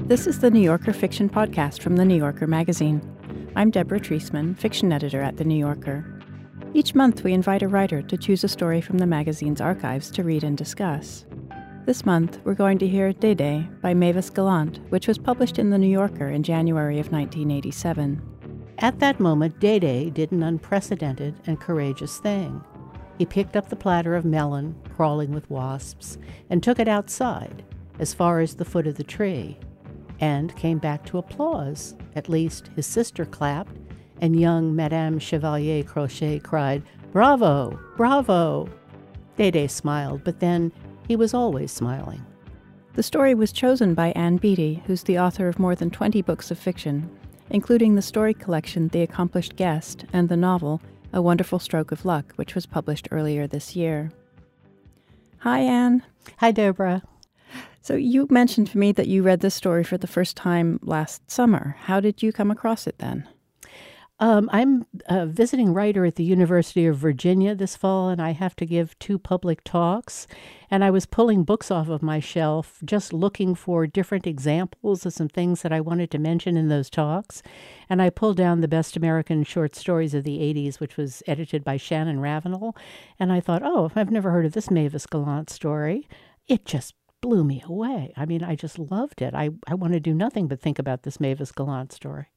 This is the New Yorker Fiction Podcast from The New Yorker magazine. I'm Deborah Treisman, fiction editor at The New Yorker. Each month we invite a writer to choose a story from the magazine's archives to read and discuss. This month we're going to hear Dédé by Mavis Gallant, which was published in The New Yorker in January of 1987. At that moment, Dédé did an unprecedented and courageous thing. He picked up the platter of melon, crawling with wasps, and took it outside, as far as the foot of the tree, and came back to applause. At least his sister clapped, and young Madame Chevalier Crochet cried, "Bravo! Bravo!" Dédé smiled, but then he was always smiling. The story was chosen by Ann Beattie, who's the author of more than 20 books of fiction, including the story collection The Accomplished Guest and the novel A Wonderful Stroke of Luck, which was published earlier this year. Hi, Ann. Hi, Deborah. So you mentioned to me that you read this story for the first time last summer. How did you come across it then? I'm a visiting writer at the University of Virginia this fall, and I have to give 2 public talks. And I was pulling books off of my shelf, just looking for different examples of some things that I wanted to mention in those talks. And I pulled down the Best American Short Stories of the 80s, which was edited by Shannon Ravenel. And I thought, oh, I've never heard of this Mavis Gallant story. It just blew me away. I mean, I just loved it. I want to do nothing but think about this Mavis Gallant story.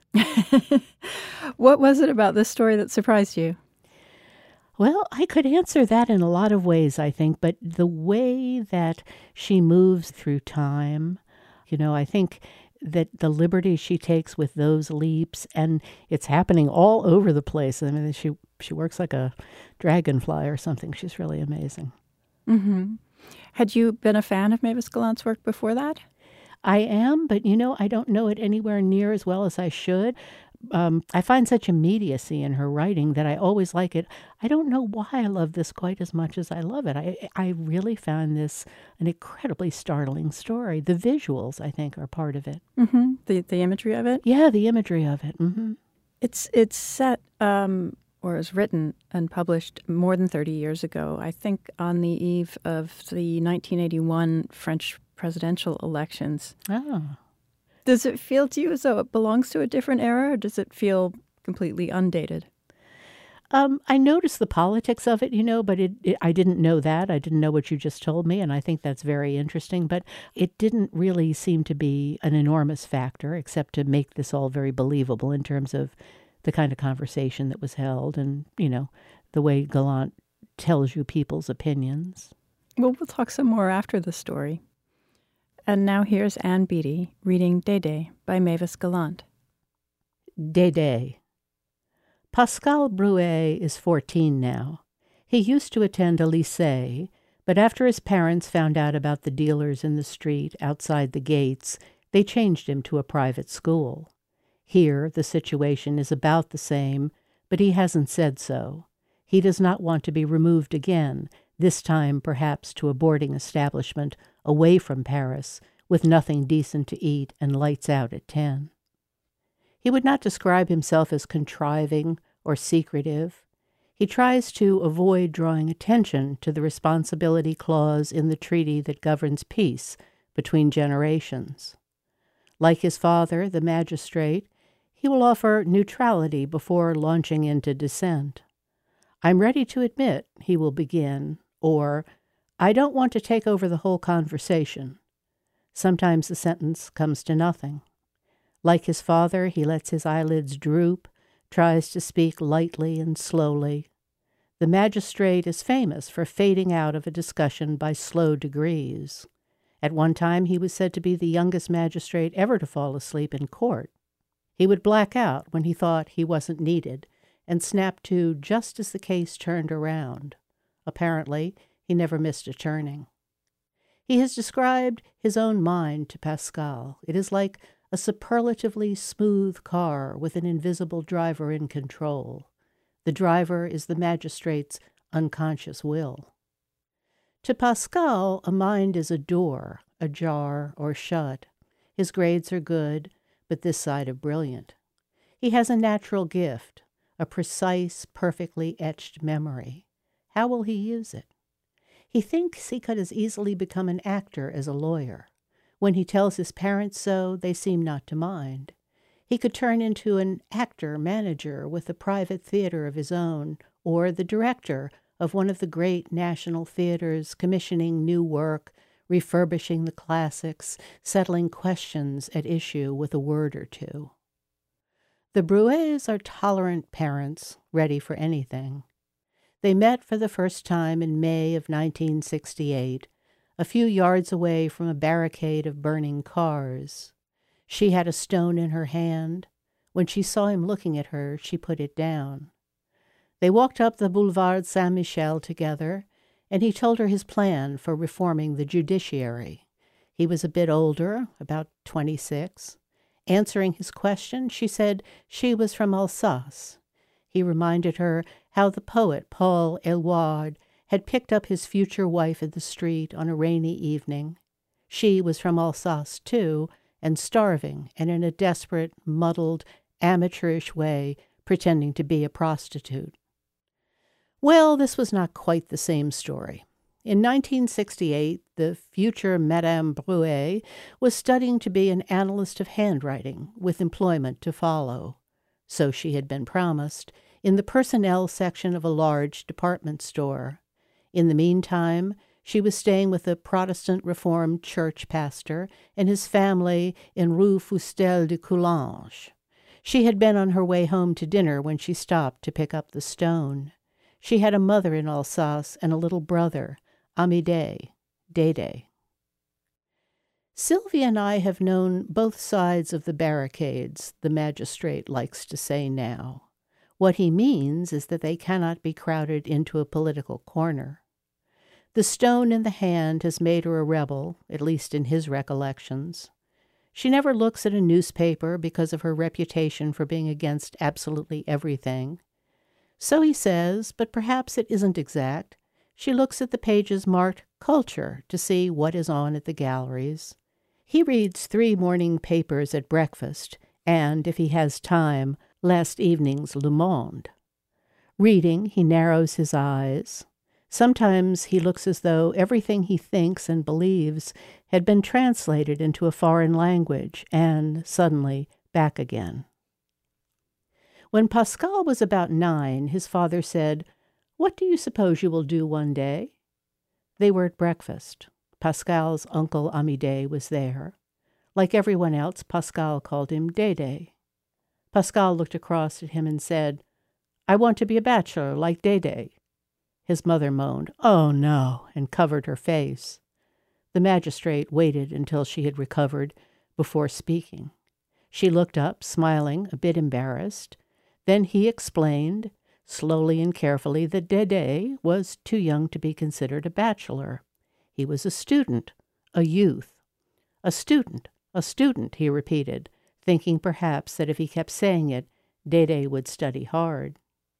What was it about this story that surprised you? Well, I could answer that in a lot of ways, I think, but the way that she moves through time, I think that the liberty she takes with those leaps, and it's happening all over the place. I mean, she works like a dragonfly or something. She's really amazing. Mm-hmm. Had you been a fan of Mavis Gallant's work before that? I am, but I don't know it anywhere near as well as I should. I find such immediacy in her writing that I always like it. I don't know why I love this quite as much as I love it. I really found this an incredibly startling story. The visuals, I think, are part of it. Mm-hmm. The imagery of it? Yeah, the imagery of it. Mm-hmm. It's set, or was written and published more than 30 years ago, I think on the eve of the 1981 French presidential elections. Oh. Does it feel to you as though it belongs to a different era, or does it feel completely undated? I noticed the politics of it, but I didn't know that. I didn't know what you just told me, and I think that's very interesting. But it didn't really seem to be an enormous factor, except to make this all very believable in terms of the kind of conversation that was held and, the way Gallant tells you people's opinions. Well, we'll talk some more after the story. And now here's Ann Beattie reading Dédé by Mavis Gallant. Dédé. Pascal Bruet is 14 now. He used to attend a lycée, but after his parents found out about the dealers in the street outside the gates, they changed him to a private school. Here the situation is about the same, but he hasn't said so. He does not want to be removed again, this time perhaps to a boarding establishment away from Paris, with nothing decent to eat and lights out at 10. He would not describe himself as contriving or secretive. He tries to avoid drawing attention to the responsibility clause in the treaty that governs peace between generations. Like his father, the magistrate, he will offer neutrality before launching into dissent. "I'm ready to admit," he will begin, or "I don't want to take over the whole conversation." Sometimes the sentence comes to nothing. Like his father, he lets his eyelids droop, tries to speak lightly and slowly. The magistrate is famous for fading out of a discussion by slow degrees. At one time, he was said to be the youngest magistrate ever to fall asleep in court. He would black out when he thought he wasn't needed, and snap to just as the case turned around. Apparently, he never missed a turning. He has described his own mind to Pascal. It is like a superlatively smooth car with an invisible driver in control. The driver is the magistrate's unconscious will. To Pascal, a mind is a door, ajar or shut. His grades are good, but this side of brilliant. He has a natural gift, a precise, perfectly etched memory. How will he use it? He thinks he could as easily become an actor as a lawyer. When he tells his parents so, they seem not to mind. He could turn into an actor-manager with a private theater of his own, or the director of one of the great national theaters, commissioning new work, refurbishing the classics, settling questions at issue with a word or two. The Bruets are tolerant parents, ready for anything. They met for the first time in May of 1968, a few yards away from a barricade of burning cars. She had a stone in her hand. When she saw him looking at her, she put it down. They walked up the Boulevard Saint-Michel together, and he told her his plan for reforming the judiciary. He was a bit older, about 26. Answering his question, she said she was from Alsace. He reminded her how the poet Paul Eluard had picked up his future wife in the street on a rainy evening. She was from Alsace, too, and starving, and in a desperate, muddled, amateurish way, pretending to be a prostitute. Well, this was not quite the same story. In 1968, the future Madame Bruet was studying to be an analyst of handwriting, with employment to follow. So she had been promised, in the personnel section of a large department store. In the meantime, she was staying with a Protestant Reformed church pastor and his family in Rue Fustel de Coulanges. She had been on her way home to dinner when she stopped to pick up the stone. She had a mother in Alsace and a little brother, Amédée, Dédé. Sylvia and I have known both sides of the barricades, the magistrate likes to say now. What he means is that they cannot be crowded into a political corner. The stone in the hand has made her a rebel, at least in his recollections. She never looks at a newspaper because of her reputation for being against absolutely everything. So he says, but perhaps it isn't exact. She looks at the pages marked Culture to see what is on at the galleries. He reads 3 morning papers at breakfast, and, if he has time, last evening's Le Monde. Reading, he narrows his eyes. Sometimes he looks as though everything he thinks and believes had been translated into a foreign language and, suddenly, back again. When Pascal was about 9, his father said, "What do you suppose you will do one day?" They were at breakfast. Pascal's uncle Amédée was there. Like everyone else, Pascal called him Dédé. Pascal looked across at him and said, "I want to be a bachelor like Dédé." His mother moaned, "Oh, no," and covered her face. The magistrate waited until she had recovered before speaking. She looked up, smiling, a bit embarrassed. Then he explained, slowly and carefully, that Dédé was too young to be considered a bachelor. He was a student, a youth. A student, he repeated, thinking perhaps that if he kept saying it, Dédé would study hard.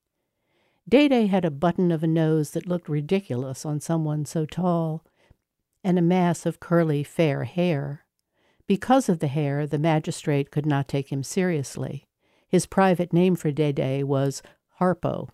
Dédé had a button of a nose that looked ridiculous on someone so tall, and a mass of curly, fair hair. Because of the hair, the magistrate could not take him seriously. His private name for Dédé was Harpo.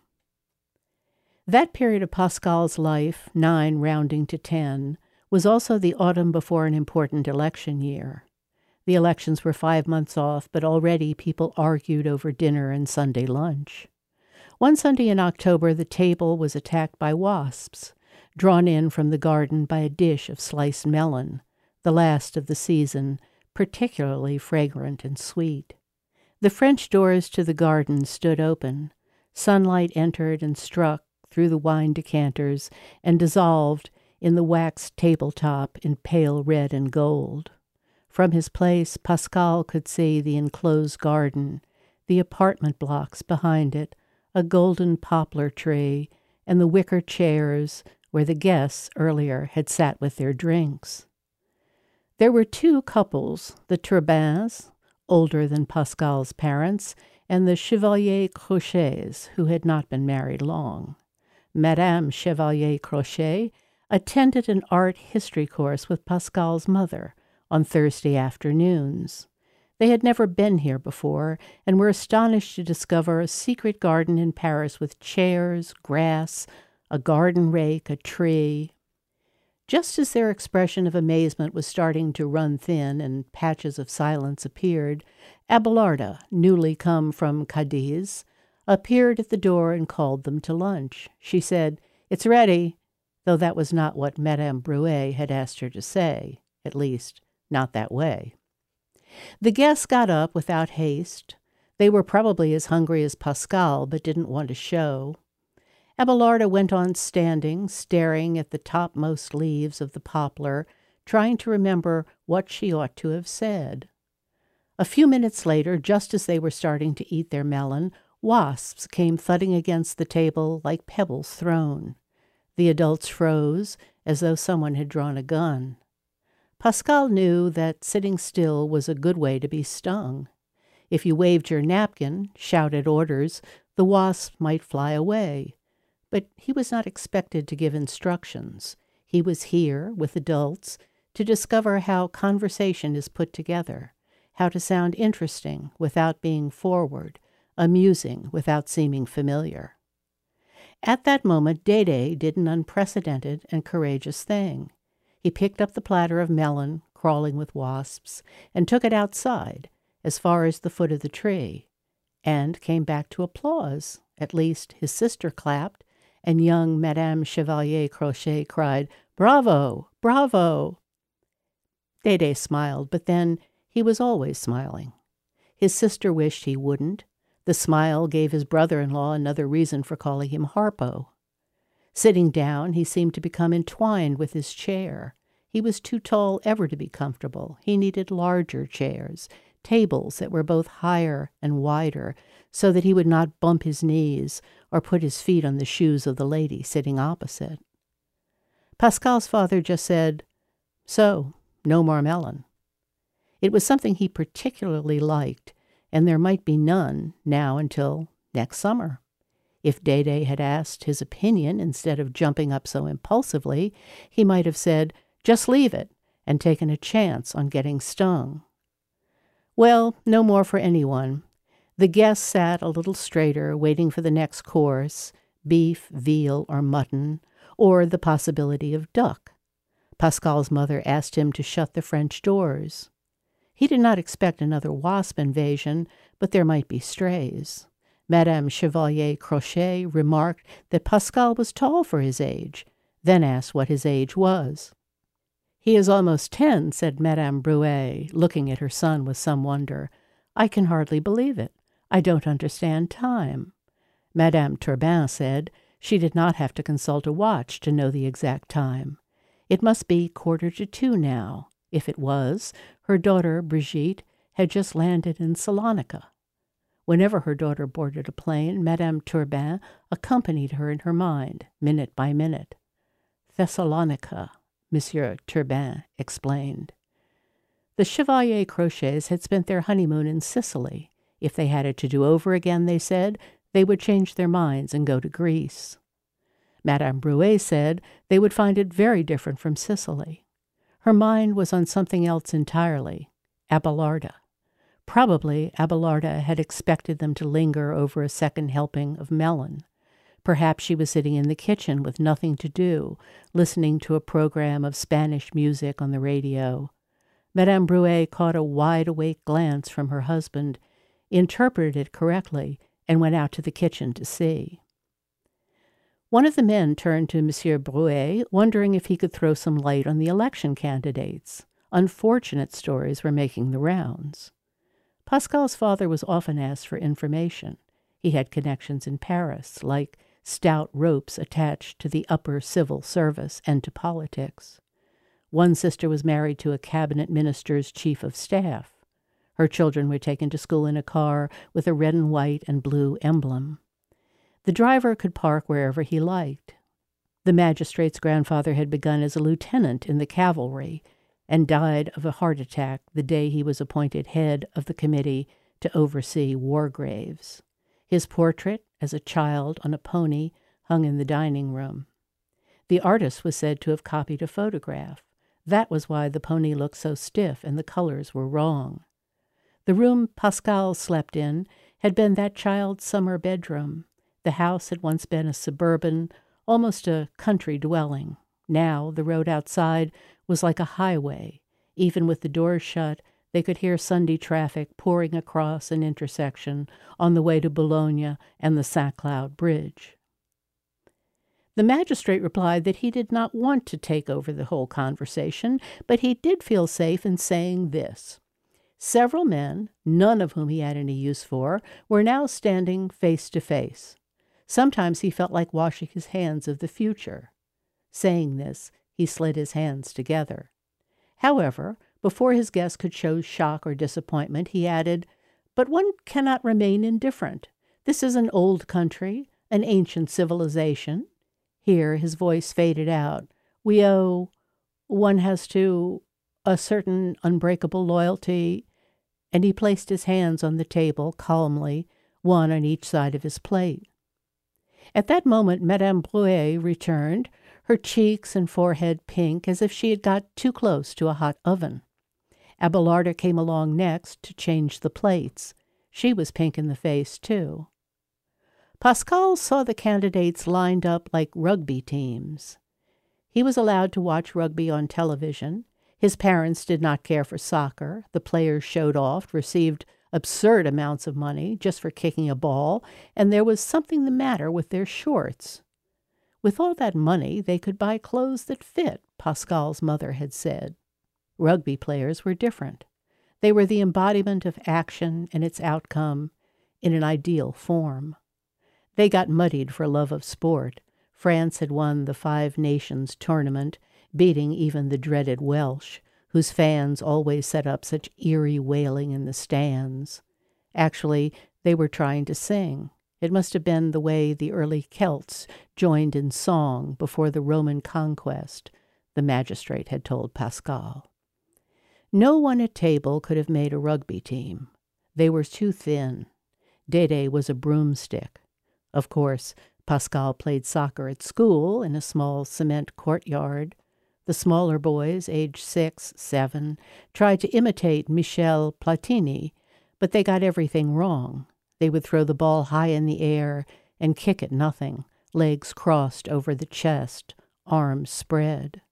That period of Pascal's life, 9 rounding to 10, was also the autumn before an important election year. The elections were 5 months off, but already people argued over dinner and Sunday lunch. One Sunday in October, the table was attacked by wasps, drawn in from the garden by a dish of sliced melon, the last of the season, particularly fragrant and sweet. The French doors to the garden stood open. Sunlight entered and struck through the wine decanters and dissolved in the waxed tabletop in pale red and gold. From his place, Pascal could see the enclosed garden, the apartment blocks behind it, a golden poplar tree, and the wicker chairs where the guests earlier had sat with their drinks. There were 2 couples, the Turbins, older than Pascal's parents, and the Chevalier Crochets, who had not been married long. Madame Chevalier Crochet attended an art history course with Pascal's mother on Thursday afternoons. They had never been here before and were astonished to discover a secret garden in Paris with chairs, grass, a garden rake, a tree. Just as their expression of amazement was starting to run thin and patches of silence appeared, Abelarda, newly come from Cadiz, appeared at the door and called them to lunch. She said, "It's ready," though that was not what Madame Brouet had asked her to say, at least not that way. The guests got up without haste. They were probably as hungry as Pascal, but didn't want to show. Abelarda went on standing, staring at the topmost leaves of the poplar, trying to remember what she ought to have said. A few minutes later, just as they were starting to eat their melon, wasps came thudding against the table like pebbles thrown. The adults froze, as though someone had drawn a gun. Pascal knew that sitting still was a good way to be stung. If you waved your napkin, shouted orders, the wasp might fly away. But he was not expected to give instructions. He was here, with adults, to discover how conversation is put together, how to sound interesting without being forward, amusing without seeming familiar. At that moment, Dede did an unprecedented and courageous thing. He picked up the platter of melon, crawling with wasps, and took it outside, as far as the foot of the tree, and came back to applause. At least his sister clapped, and young Madame Chevalier Crochet cried, "Bravo! Bravo!" Dede smiled, but then he was always smiling. His sister wished he wouldn't. The smile gave his brother-in-law another reason for calling him Harpo. Sitting down, he seemed to become entwined with his chair. He was too tall ever to be comfortable. He needed larger chairs, tables that were both higher and wider, so that he would not bump his knees or put his feet on the shoes of the lady sitting opposite. Pascal's father just said, "So, no more melon." It was something he particularly liked, and there might be none now until next summer. If Dede had asked his opinion instead of jumping up so impulsively, he might have said, "Just leave it," and taken a chance on getting stung. Well, no more for anyone. The guests sat a little straighter, waiting for the next course, beef, veal, or mutton, or the possibility of duck. Pascal's mother asked him to shut the French doors. He did not expect another wasp invasion, but there might be strays. Madame Chevalier Crochet remarked that Pascal was tall for his age, then asked what his age was. "He is almost 10, said Madame Brouet, looking at her son with some wonder. "I can hardly believe it. I don't understand time." Madame Turbin said she did not have to consult a watch to know the exact time. It must be 1:45 now. If it was, her daughter, Brigitte, had just landed in Salonika. Whenever her daughter boarded a plane, Madame Turbin accompanied her in her mind, minute by minute. "Thessalonica," Monsieur Turbin explained. The Chevalier Crochets had spent their honeymoon in Sicily. If they had it to do over again, they said, they would change their minds and go to Greece. Madame Brouet said they would find it very different from Sicily. Her mind was on something else entirely, Abelarda. Probably Abelarda had expected them to linger over a second helping of melon. Perhaps she was sitting in the kitchen with nothing to do, listening to a program of Spanish music on the radio. Madame Brouet caught a wide-awake glance from her husband, interpreted it correctly, and went out to the kitchen to see. One of the men turned to Monsieur Brouet, wondering if he could throw some light on the election candidates. Unfortunate stories were making the rounds. Pascal's father was often asked for information. He had connections in Paris, like stout ropes attached to the upper civil service and to politics. One sister was married to a cabinet minister's chief of staff. Her children were taken to school in a car with a red and white and blue emblem. The driver could park wherever he liked. The magistrate's grandfather had begun as a lieutenant in the cavalry and died of a heart attack the day he was appointed head of the committee to oversee war graves. His portrait, as a child on a pony, hung in the dining room. The artist was said to have copied a photograph. That was why the pony looked so stiff and the colors were wrong. The room Pascal slept in had been that child's summer bedroom. The house had once been a suburban, almost a country dwelling. Now the road outside was like a highway. Even with the doors shut, they could hear Sunday traffic pouring across an intersection on the way to Bologna and the St. Cloud Bridge. The magistrate replied that he did not want to take over the whole conversation, but he did feel safe in saying this. Several men, none of whom he had any use for, were now standing face to face. Sometimes he felt like washing his hands of the future. Saying this, he slid his hands together. However, before his guest could show shock or disappointment, he added, "But one cannot remain indifferent. This is an old country, an ancient civilization." Here his voice faded out. One has to, a certain unbreakable loyalty. And he placed his hands on the table calmly, one on each side of his plate. At that moment Madame Brouet returned, her cheeks and forehead pink as if she had got too close to a hot oven. Abelarda came along next to change the plates. She was pink in the face, too. Pascal saw the candidates lined up like rugby teams. He was allowed to watch rugby on television. His parents did not care for soccer. The players showed off, received absurd amounts of money just for kicking a ball, and there was something the matter with their shorts. With all that money, they could buy clothes that fit, Pascal's mother had said. Rugby players were different. They were the embodiment of action and its outcome in an ideal form. They got muddied for love of sport. France had won the Five Nations tournament, beating even the dreaded Welsh, whose fans always set up such eerie wailing in the stands. Actually, they were trying to sing. It must have been the way the early Celts joined in song before the Roman conquest, the magistrate had told Pascal. No one at table could have made a rugby team. They were too thin. Dédé was a broomstick. Of course, Pascal played soccer at school in a small cement courtyard. The smaller boys, aged 6, 7, tried to imitate Michel Platini, but they got everything wrong. They would throw the ball high in the air and kick at nothing, legs crossed over the chest, arms spread.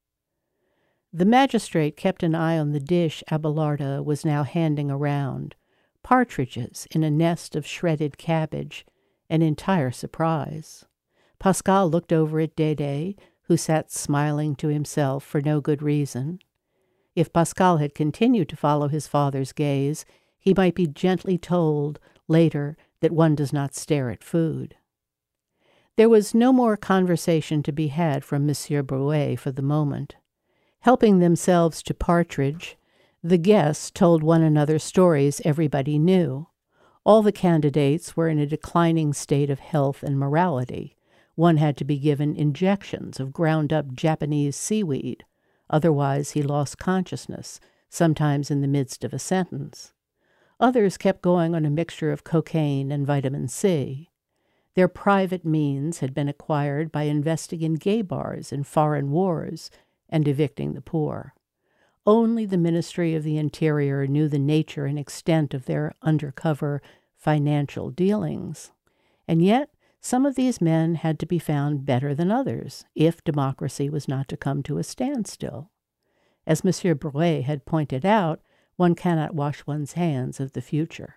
The magistrate kept an eye on the dish Abelarda was now handing around. Partridges in a nest of shredded cabbage, an entire surprise. Pascal looked over at Dédé, who sat smiling to himself for no good reason. If Pascal had continued to follow his father's gaze, he might be gently told later that one does not stare at food. There was no more conversation to be had from Monsieur Brouet for the moment. Helping themselves to partridge, the guests told one another stories everybody knew. All the candidates were in a declining state of health and morality. One had to be given injections of ground-up Japanese seaweed. Otherwise, he lost consciousness, sometimes in the midst of a sentence. Others kept going on a mixture of cocaine and vitamin C. Their private means had been acquired by investing in gay bars in foreign wars and evicting the poor. Only the Ministry of the Interior knew the nature and extent of their undercover financial dealings. And yet, some of these men had to be found better than others, if democracy was not to come to a standstill. As Monsieur Brouet had pointed out, one cannot wash one's hands of the future.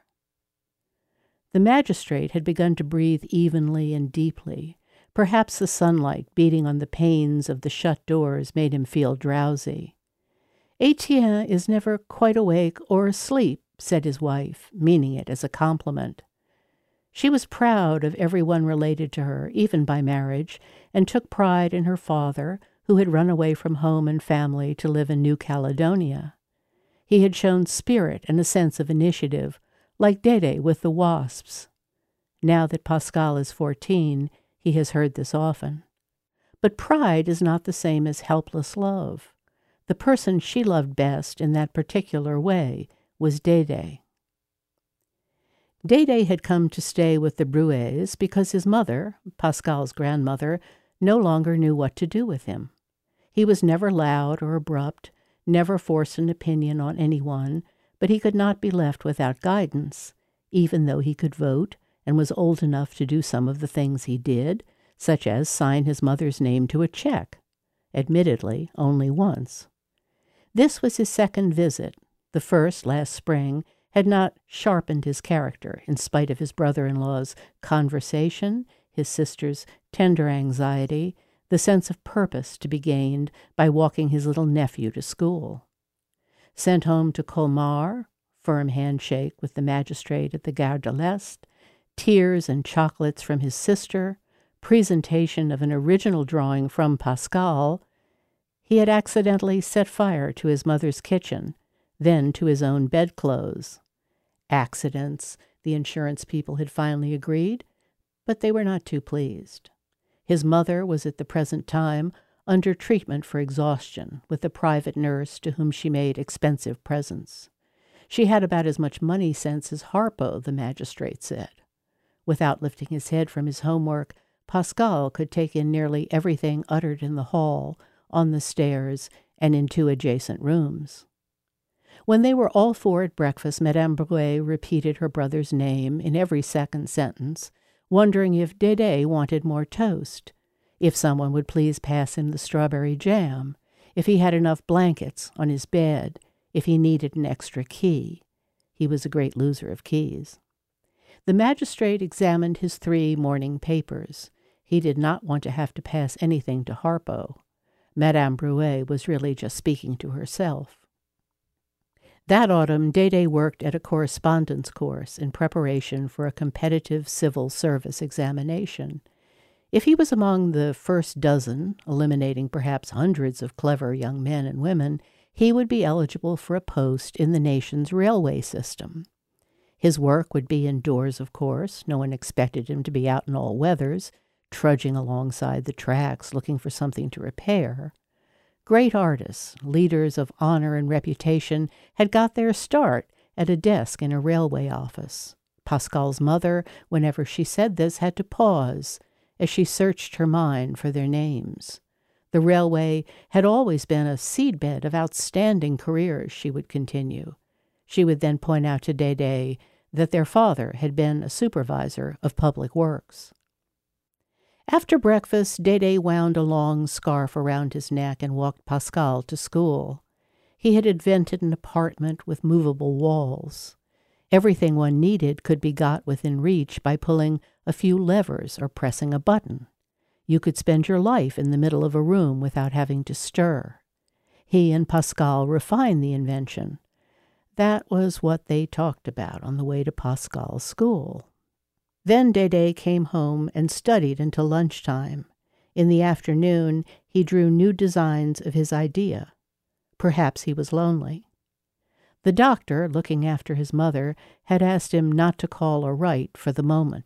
The magistrate had begun to breathe evenly and deeply. Perhaps the sunlight beating on the panes of the shut doors made him feel drowsy. "Etienne is never quite awake or asleep," said his wife, meaning it as a compliment. She was proud of everyone related to her, even by marriage, and took pride in her father, who had run away from home and family to live in New Caledonia. He had shown spirit and a sense of initiative, like Dédé with the wasps. Now that Pascal is 14, he has heard this often. But pride is not the same as helpless love. The person she loved best in that particular way was Dédé. Dédé had come to stay with the Brouets because his mother, Pascal's grandmother, no longer knew what to do with him. He was never loud or abrupt, never forced an opinion on anyone, but he could not be left without guidance, even though he could vote and was old enough to do some of the things he did, such as sign his mother's name to a check. admittedly only once. This was his second visit. The first, last spring, had not sharpened his character, in spite of his brother-in-law's conversation, his sister's tender anxiety, the sense of purpose to be gained by walking his little nephew to school. Sent home to Colmar, firm handshake with the magistrate at the Gare de l'Est, tears and chocolates from his sister, presentation of an original drawing from Pascal, he had accidentally set fire to his mother's kitchen, then to his own bedclothes. Accidents, the insurance people had finally agreed, but they were not too pleased. His mother was at the present time under treatment for exhaustion with a private nurse to whom she made expensive presents. She had about as much money sense as Harpo, the magistrate said. Without lifting his head from his homework, Pascal could take in nearly everything uttered in the hall, on the stairs, and in 2 adjacent rooms. When they were all four at breakfast, Madame Brouet repeated her brother's name in every second sentence, wondering if Dédé wanted more toast, if someone would please pass him the strawberry jam, if he had enough blankets on his bed, if he needed an extra key. He was a great loser of keys. The magistrate examined his 3 morning papers. He did not want to have to pass anything to Harpo. Madame Brouet was really just speaking to herself. That autumn, Dédé worked at a correspondence course in preparation for a competitive civil service examination. If he was among the first dozen, eliminating perhaps hundreds of clever young men and women, he would be eligible for a post in the nation's railway system. His work would be indoors, of course. No one expected him to be out in all weathers, trudging alongside the tracks looking for something to repair. Great artists, leaders of honor and reputation, had got their start at a desk in a railway office. Pascal's mother, whenever she said this, had to pause as she searched her mind for their names. The railway had always been a seedbed of outstanding careers, she would continue. She would then point out to Dédé that their father had been a supervisor of public works. After breakfast, Dédé wound a long scarf around his neck and walked Pascal to school. He had invented an apartment with movable walls. Everything one needed could be got within reach by pulling a few levers or pressing a button. You could spend your life in the middle of a room without having to stir. He and Pascal refined the invention. That was what they talked about on the way to Pascal's school. Then Dédé came home and studied until lunchtime. In the afternoon, he drew new designs of his idea. Perhaps he was lonely. The doctor, looking after his mother, had asked him not to call or write for the moment.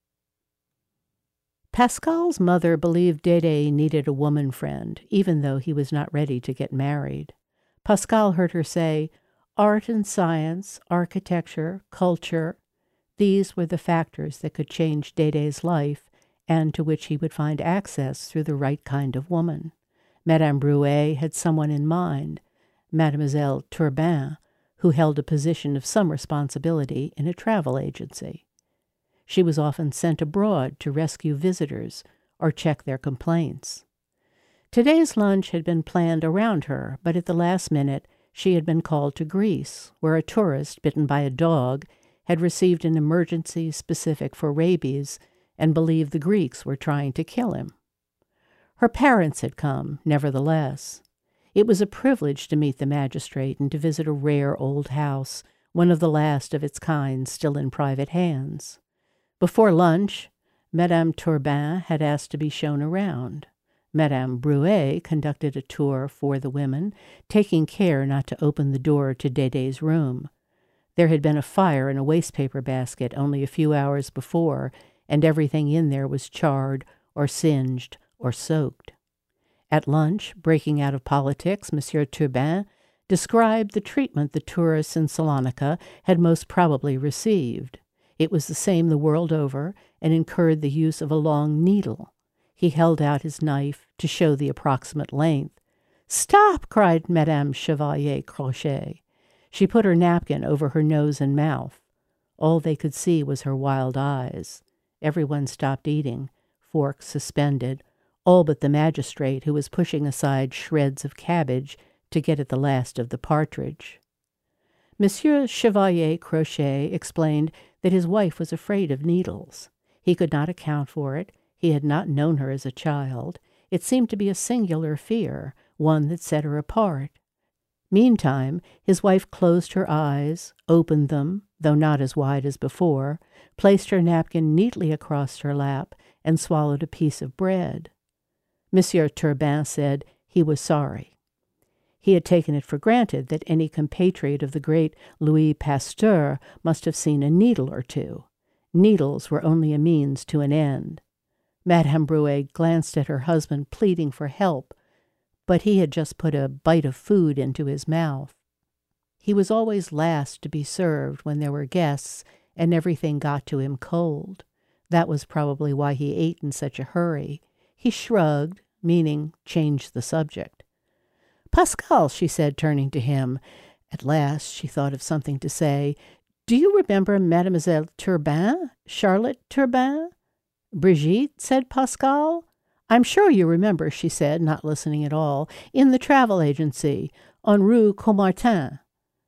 Pascal's mother believed Dédé needed a woman friend, even though he was not ready to get married. Pascal heard her say, art and science, architecture, culture, these were the factors that could change Dédé's life and to which he would find access through the right kind of woman. Madame Brouet had someone in mind, Mademoiselle Turbin, who held a position of some responsibility in a travel agency. She was often sent abroad to rescue visitors or check their complaints. Today's lunch had been planned around her, but at the last minute she had been called to Greece, where a tourist bitten by a dog had received an emergency specific for rabies and believed the Greeks were trying to kill him. Her parents had come, nevertheless. It was a privilege to meet the magistrate and to visit a rare old house, one of the last of its kind still in private hands. Before lunch, Madame Turbin had asked to be shown around. Madame Brouet conducted a tour for the women, taking care not to open the door to Dédé's room. There had been a fire in a wastepaper basket only a few hours before, and everything in there was charred or singed or soaked. At lunch, breaking out of politics, Monsieur Turbin described the treatment the tourists in Salonika had most probably received. It was the same the world over and incurred the use of a long needle. He held out his knife to show the approximate length. "Stop!" cried Madame Chevalier Crochet. She put her napkin over her nose and mouth. All they could see was her wild eyes. Everyone stopped eating, forks suspended, all but the magistrate, who was pushing aside shreds of cabbage to get at the last of the partridge. Monsieur Chevalier Crochet explained that his wife was afraid of needles. He could not account for it. He had not known her as a child. It seemed to be a singular fear, one that set her apart. Meantime, his wife closed her eyes, opened them, though not as wide as before, placed her napkin neatly across her lap, and swallowed a piece of bread. Monsieur Turbin said he was sorry. He had taken it for granted that any compatriot of the great Louis Pasteur must have seen a needle or two. Needles were only a means to an end. Madame Brouet glanced at her husband, pleading for help, but he had just put a bite of food into his mouth. He was always last to be served when there were guests, and everything got to him cold. That was probably why he ate in such a hurry. He shrugged, meaning change the subject. "Pascal," she said, turning to him. At last she thought of something to say. "Do you remember Mademoiselle Turbin, Charlotte Turbin?" "Brigitte," said Pascal. "I'm sure you remember," she said, not listening at all. "In the travel agency, on Rue Caumartin."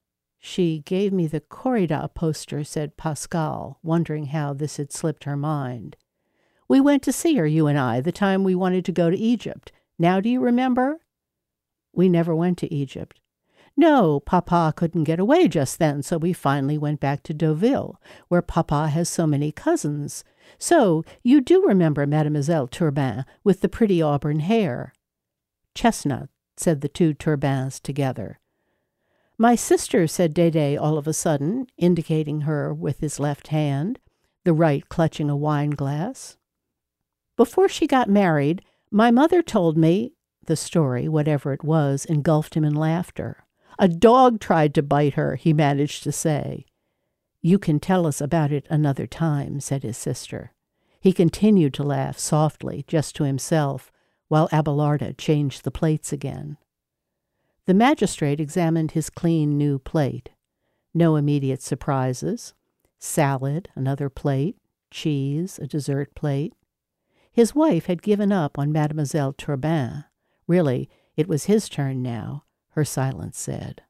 "She gave me the Corrida poster," said Pascal, wondering how this had slipped her mind. "We went to see her, you and I, the time we wanted to go to Egypt. Now do you remember?" "We never went to Egypt." "No, Papa couldn't get away just then, so we finally went back to Deauville, where Papa has so many cousins. So you do remember Mademoiselle Turbin with the pretty auburn hair?" "Chestnut," said the two Turbins together. "My sister," said Dédé all of a sudden, indicating her with his left hand, the right clutching a wine-glass. "Before she got married, my mother told me—" The story, whatever it was, engulfed him in laughter. "A dog tried to bite her," he managed to say. "You can tell us about it another time," said his sister. He continued to laugh softly, just to himself, while Abelarda changed the plates again. The magistrate examined his clean new plate. No immediate surprises. Salad, another plate, cheese, a dessert plate. His wife had given up on Mademoiselle Turbin. Really, it was his turn now, her silence said.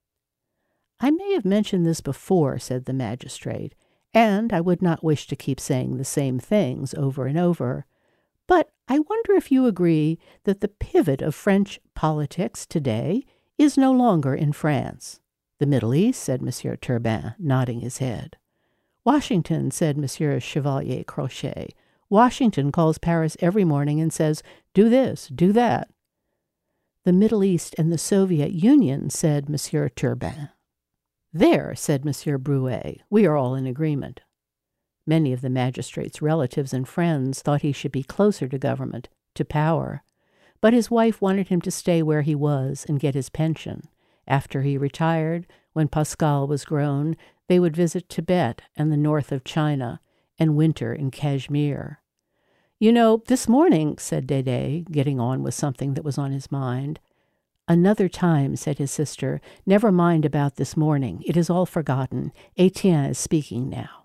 "I may have mentioned this before," said the magistrate, "and I would not wish to keep saying the same things over and over, but I wonder if you agree that the pivot of French politics today is no longer in France." "The Middle East," said Monsieur Turbin, nodding his head. "Washington," said Monsieur Chevalier Crochet. "Washington calls Paris every morning and says, 'Do this, do that.'" "The Middle East and the Soviet Union," said Monsieur Turbin. "There," said Monsieur Brouet, "we are all in agreement." Many of the magistrate's relatives and friends thought he should be closer to government, to power. But his wife wanted him to stay where he was and get his pension. After he retired, when Pascal was grown, they would visit Tibet and the north of China, and winter in Kashmir. "You know, this morning," said Dédé, getting on with something that was on his mind. "Another time," said his sister. "Never mind about this morning. It is all forgotten. Etienne is speaking now."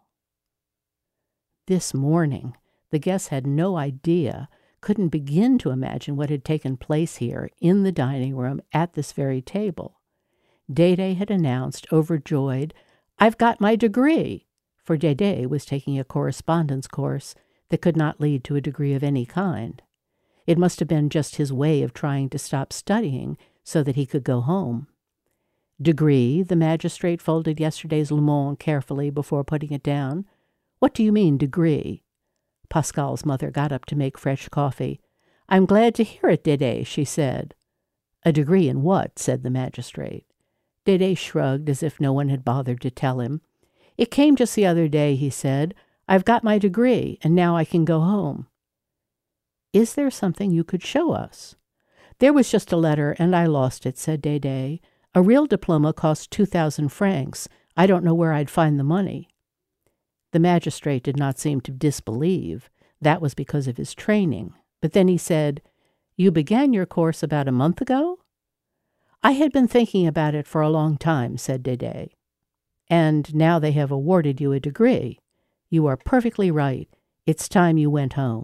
This morning. The guests had no idea, couldn't begin to imagine what had taken place here, in the dining room, at this very table. Dédé had announced, overjoyed, "I've got my degree," for Dédé was taking a correspondence course that could not lead to a degree of any kind. It must have been just his way of trying to stop studying so that he could go home. "Degree," the magistrate folded yesterday's Le Monde carefully before putting it down. "What do you mean, degree?" Pascal's mother got up to make fresh coffee. "I'm glad to hear it, Dédé," she said. "A degree in what?" said the magistrate. Dédé shrugged as if no one had bothered to tell him. "It came just the other day," he said. "I've got my degree, and now I can go home." "Is there something you could show us?" "There was just a letter, and I lost it," said Dédé. "A real diploma costs 2,000 francs. I don't know where I'd find the money." The magistrate did not seem to disbelieve. That was because of his training. But then he said, "You began your course about a month ago?" "I had been thinking about it for a long time," said Dédé. "And now they have awarded you a degree. You are perfectly right. It's time you went home.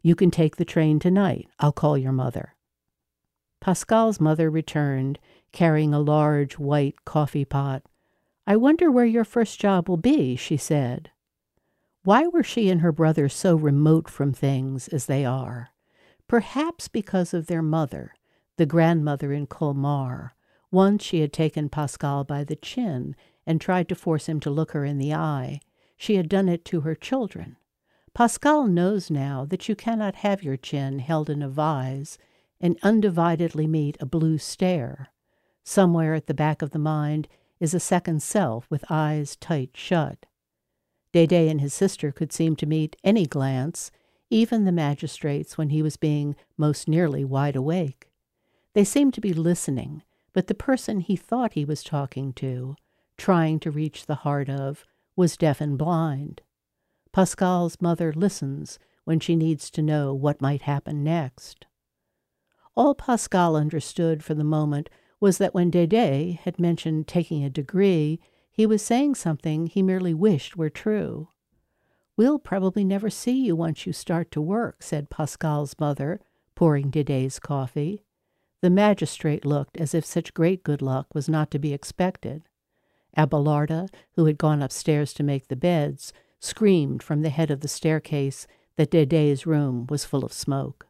You can take the train tonight. I'll call your mother." Pascal's mother returned, carrying a large white coffee pot. "I wonder where your first job will be," she said. Why were she and her brother so remote from things as they are? Perhaps because of their mother, the grandmother in Colmar. Once she had taken Pascal by the chin and tried to force him to look her in the eye. She had done it to her children. Pascal knows now that you cannot have your chin held in a vise and undividedly meet a blue stare. Somewhere at the back of the mind is a second self with eyes tight shut. Dédé and his sister could seem to meet any glance, even the magistrate's when he was being most nearly wide awake. They seemed to be listening, but the person he thought he was talking to, trying to reach the heart of, was deaf and blind. Pascal's mother listens when she needs to know what might happen next. All Pascal understood for the moment was that when Dédé had mentioned taking a degree, he was saying something he merely wished were true. "We'll probably never see you once you start to work," said Pascal's mother, pouring Dédé's coffee. The magistrate looked as if such great good luck was not to be expected. Abelarda, who had gone upstairs to make the beds, screamed from the head of the staircase that Dédé's room was full of smoke.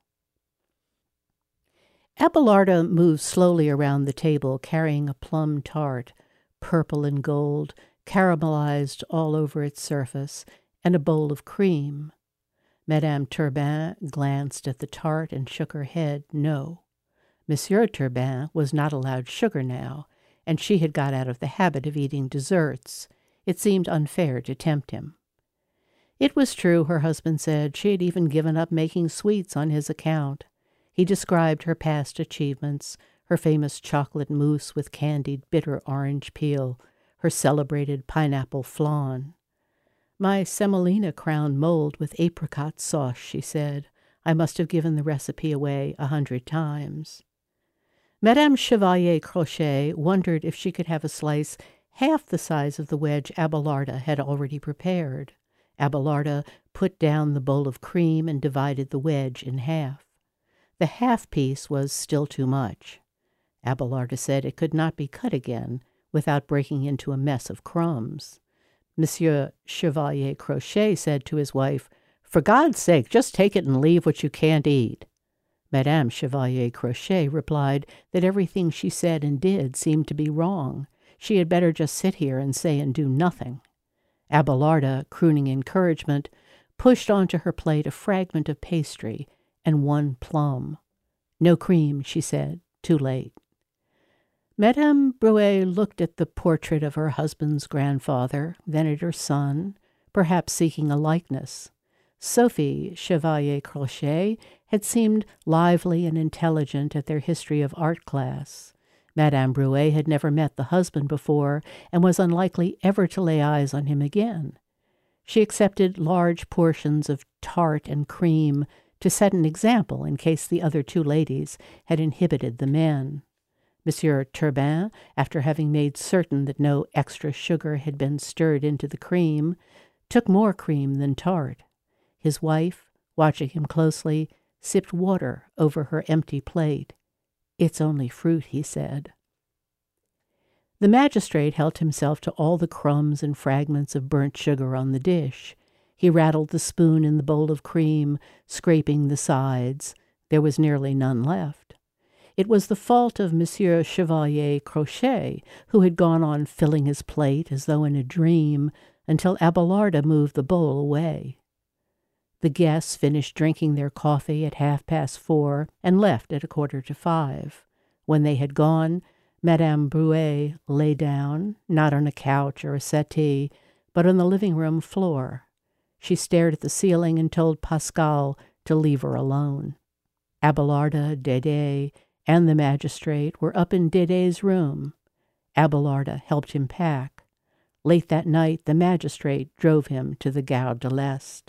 Abelarda moved slowly around the table, carrying a plum tart, purple and gold, caramelized all over its surface, and a bowl of cream. Madame Turbin glanced at the tart and shook her head no. Monsieur Turbin was not allowed sugar now, and she had got out of the habit of eating desserts. It seemed unfair to tempt him. It was true, her husband said. She had even given up making sweets on his account. He described her past achievements, her famous chocolate mousse with candied bitter orange peel, her celebrated pineapple flan. "My semolina crown mold with apricot sauce," she said. "I must have given the recipe away 100 times." Madame Chevalier Crochet wondered if she could have a slice half the size of the wedge Abelarda had already prepared. Abelarda put down the bowl of cream and divided the wedge in half. The half piece was still too much. Abelarda said it could not be cut again without breaking into a mess of crumbs. Monsieur Chevalier Crochet said to his wife, "For God's sake, just take it and leave what you can't eat." Madame Chevalier Crochet replied that everything she said and did seemed to be wrong. She had better just sit here and say and do nothing. Abelarda, crooning encouragement, pushed onto her plate a fragment of pastry and 1 plum. "No cream," she said, too late. Madame Brouet looked at the portrait of her husband's grandfather, then at her son, perhaps seeking a likeness. Sophie Chevalier Crochet had seemed lively and intelligent at their history of art class. Madame Brouet had never met the husband before and was unlikely ever to lay eyes on him again. She accepted large portions of tart and cream to set an example in case the other 2 ladies had inhibited the men. Monsieur Turbin, after having made certain that no extra sugar had been stirred into the cream, took more cream than tart. His wife, watching him closely, sipped water over her empty plate. "It's only fruit," he said. The magistrate helped himself to all the crumbs and fragments of burnt sugar on the dish. He rattled the spoon in the bowl of cream, scraping the sides. There was nearly none left. It was the fault of Monsieur Chevalier Crochet, who had gone on filling his plate as though in a dream, until Abelarda moved the bowl away. The guests finished drinking their coffee at 4:30 and left at 4:45. When they had gone, Madame Brouet lay down, not on a couch or a settee, but on the living room floor. She stared at the ceiling and told Pascal to leave her alone. Abelarda, Dédé, and the magistrate were up in Dédé's room. Abelarda helped him pack. Late that night, the magistrate drove him to the Gare de l'Est.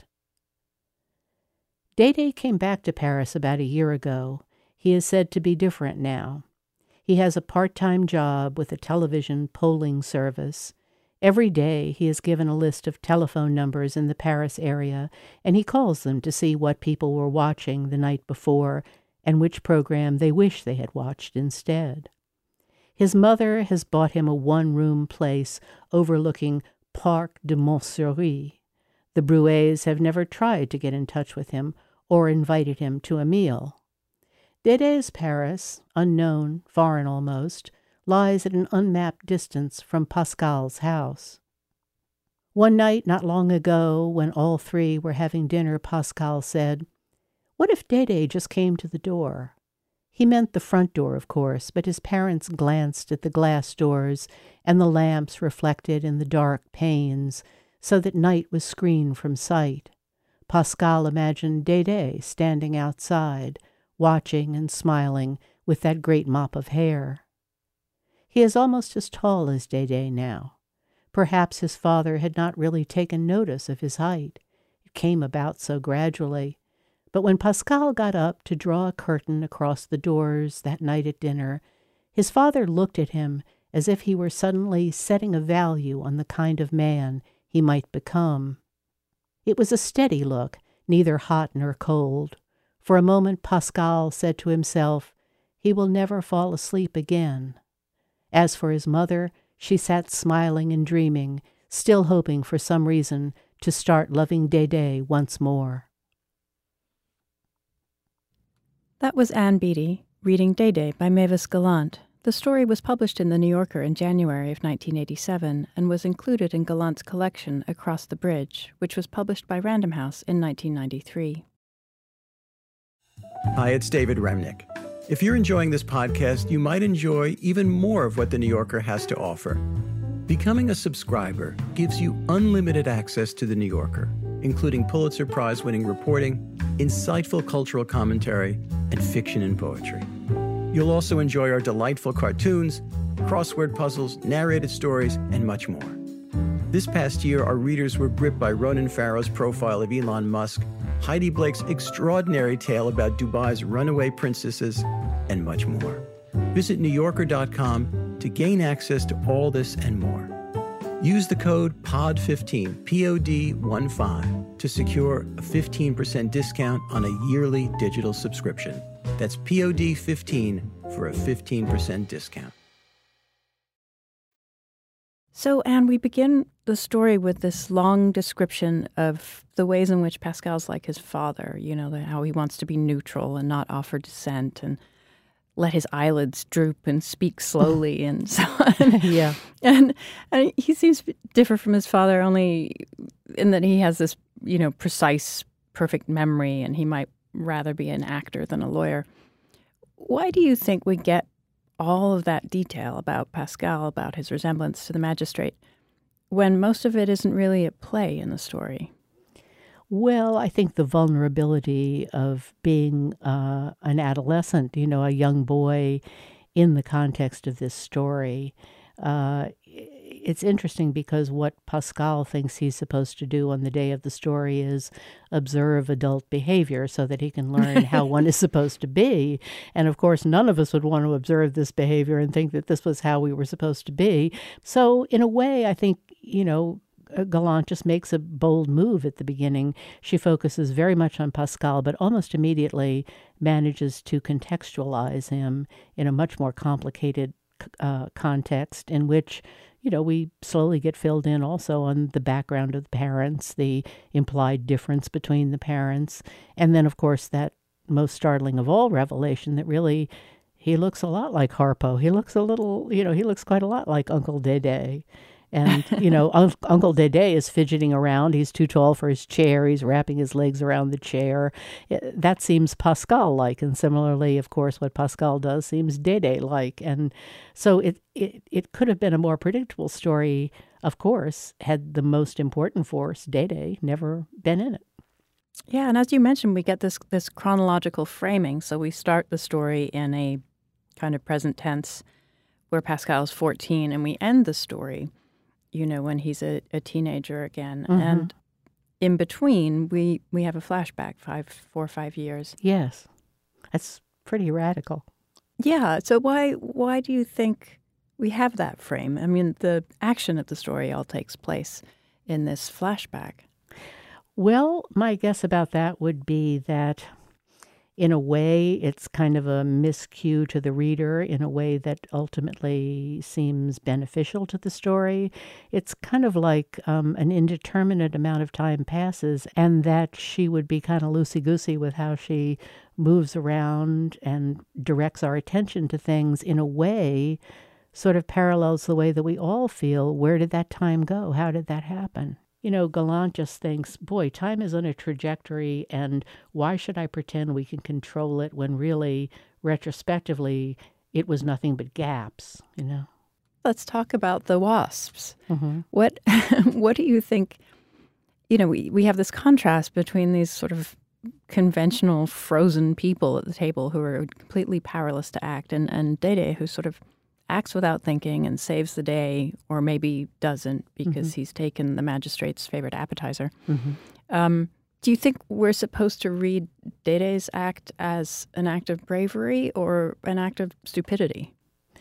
Dédé came back to Paris about a year ago. He is said to be different now. He has a part-time job with a television polling service. Every day he is given a list of telephone numbers in the Paris area, and he calls them to see what people were watching the night before and which program they wish they had watched instead. His mother has bought him a one-room place overlooking Parc de Montsouris. The Bruets have never tried to get in touch with him or invited him to a meal. Dédé's Paris, unknown, foreign almost, lies at an unmapped distance from Pascal's house. One night not long ago, when all three were having dinner, Pascal said, "What if Dédé just came to the door?" He meant the front door, of course, but his parents glanced at the glass doors and the lamps reflected in the dark panes, so that night was screened from sight. Pascal imagined Dédé standing outside, watching and smiling with that great mop of hair. He is almost as tall as Dédé now. Perhaps his father had not really taken notice of his height. It came about so gradually. But when Pascal got up to draw a curtain across the doors that night at dinner, his father looked at him as if he were suddenly setting a value on the kind of man he might become. It was a steady look, neither hot nor cold. For a moment Pascal said to himself, "He will never fall asleep again." As for his mother, she sat smiling and dreaming, still hoping for some reason to start loving Dédé once more. That was Anne Beattie reading Dédé by Mavis Gallant. The story was published in The New Yorker in January of 1987 and was included in Gallant's collection Across the Bridge, which was published by Random House in 1993. Hi, it's David Remnick. If you're enjoying this podcast, you might enjoy even more of what The New Yorker has to offer. Becoming a subscriber gives you unlimited access to The New Yorker, including Pulitzer Prize-winning reporting, insightful cultural commentary, and fiction and poetry. You'll also enjoy our delightful cartoons, crossword puzzles, narrated stories, and much more. This past year, our readers were gripped by Ronan Farrow's profile of Elon Musk, Heidi Blake's extraordinary tale about Dubai's runaway princesses, and much more. Visit NewYorker.com to gain access to all this and more. Use the code POD15, POD15, to secure a 15% discount on a yearly digital subscription. That's POD15 for a 15% discount. So, Anne, we begin the story with this long description of the ways in which Pascal's like his father, how he wants to be neutral and not offer dissent and let his eyelids droop and speak slowly and so on. Yeah. And he seems to differ from his father only in that he has this, precise, perfect memory, and he might rather be an actor than a lawyer. Why do you think we get all of that detail about Pascal, about his resemblance to the magistrate, when most of it isn't really at play in the story? Well, I think the vulnerability of being an adolescent, a young boy in the context of this story, it's interesting because what Pascal thinks he's supposed to do on the day of the story is observe adult behavior so that he can learn how one is supposed to be. And of course, none of us would want to observe this behavior and think that this was how we were supposed to be. So in a way, I think, Gallant just makes a bold move at the beginning. She focuses very much on Pascal, but almost immediately manages to contextualize him in a much more complicated context in which, we slowly get filled in also on the background of the parents, the implied difference between the parents, and then, of course, that most startling of all revelation that really he looks a lot like Harpo. He looks a little, he looks quite a lot like Uncle Dédé. And, Uncle Dédé is fidgeting around. He's too tall for his chair. He's wrapping his legs around the chair. That seems Pascal-like. And similarly, of course, what Pascal does seems Dédé-like. And so it could have been a more predictable story, of course, had the most important force, Dédé, never been in it. Yeah, and as you mentioned, we get this chronological framing. So we start the story in a kind of present tense where Pascal is 14, and we end the story when he's a teenager again. Mm-hmm. And in between, we have a flashback, 4 or 5 years. Yes. That's pretty radical. Yeah. So why do you think we have that frame. I mean, the action of the story all takes place in this flashback. Well, my guess about that would be that in a way it's kind of a miscue to the reader in a way that ultimately seems beneficial to the story. It's kind of like an indeterminate amount of time passes and that she would be kind of loosey-goosey with how she moves around and directs our attention to things in a way sort of parallels the way that we all feel. Where did that time go? How did that happen? You know, Gallant just thinks, boy, time is on a trajectory, and why should I pretend we can control it when really, retrospectively, it was nothing but gaps, you know? Let's talk about the wasps. Mm-hmm. What do you think, you know, we have this contrast between these sort of conventional frozen people at the table who are completely powerless to act, and Dede, who sort of acts without thinking and saves the day, or maybe doesn't because he's taken the magistrate's favorite appetizer. Do you think we're supposed to read Dede's act as an act of bravery or an act of stupidity?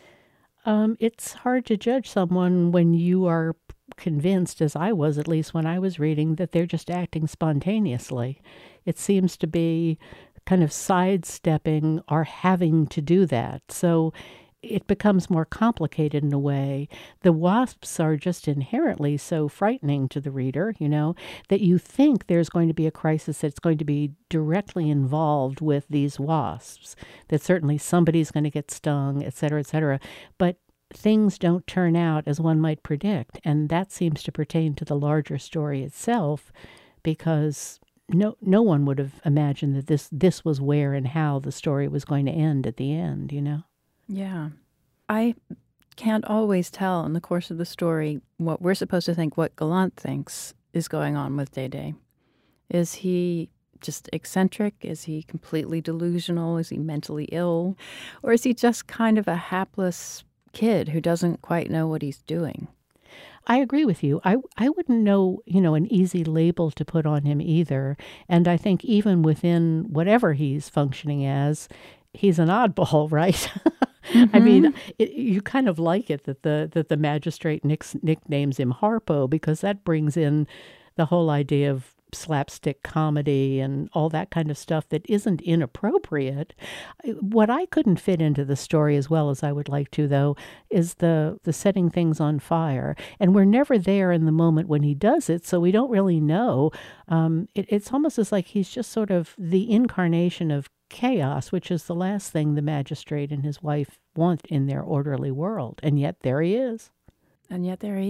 It's hard to judge someone when you are convinced, as I was at least when I was reading, that they're just acting spontaneously. It seems to be kind of sidestepping our having to do that. So it becomes more complicated in a way. The wasps are just inherently so frightening to the reader, you know, that you think there's going to be a crisis that's going to be directly involved with these wasps, that certainly somebody's going to get stung, et cetera, but things don't turn out as one might predict. And that seems to pertain to the larger story itself, because no one would have imagined that this was where and how the story was going to end at the end, you know? Yeah. I can't always tell in the course of the story what we're supposed to think, what Gallant thinks is going on with Dede. Is he just eccentric? Is he completely delusional? Is he mentally ill? Or is he just kind of a hapless kid who doesn't quite know what he's doing? I agree with you. I wouldn't know, you know, an easy label to put on him either. And I think even within whatever he's functioning as, he's an oddball, right? I mean, you kind of like it that the magistrate nicknames him Harpo, because that brings in the whole idea of slapstick comedy and all that kind of stuff that isn't inappropriate. What I couldn't fit into the story as well as I would like to, though, is the setting things on fire. And we're never there in the moment when he does it, so we don't really know. It's almost as like he's just sort of the incarnation of chaos, which is the last thing the magistrate and his wife want in their orderly world. And yet there he is. And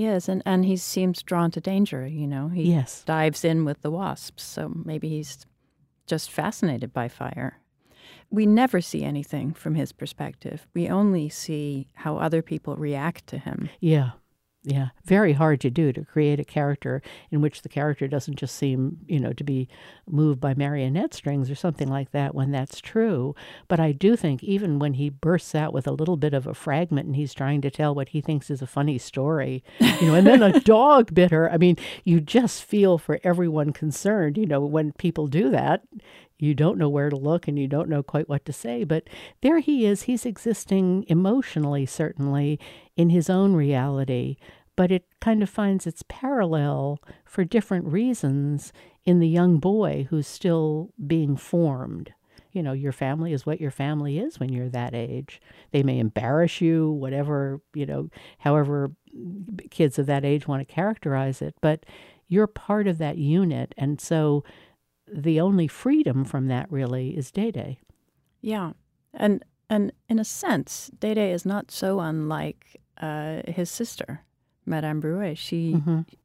he seems drawn to danger, you know. He dives in with the wasps, so maybe he's just fascinated by fire. We never see anything from his perspective. We only see how other people react to him. Yeah. Very hard to do, to create a character in which the character doesn't just seem, you know, to be moved by marionette strings or something like that when that's true. But I do think even when he bursts out with a little bit of a fragment and he's trying to tell what he thinks is a funny story, you know, and then a dog bit her, I mean, you just feel for everyone concerned, you know, when people do that. You don't know where to look and you don't know quite what to say. But there he is. He's existing emotionally, certainly, in his own reality. But it kind of finds its parallel for different reasons in the young boy who's still being formed. You know, your family is what your family is when you're that age. They may embarrass you, whatever, you know, however kids of that age want to characterize it. But you're part of that unit. And so the only freedom from that really is Dede. Yeah. And in a sense, Dede is not so unlike his sister, Madame Brouet. She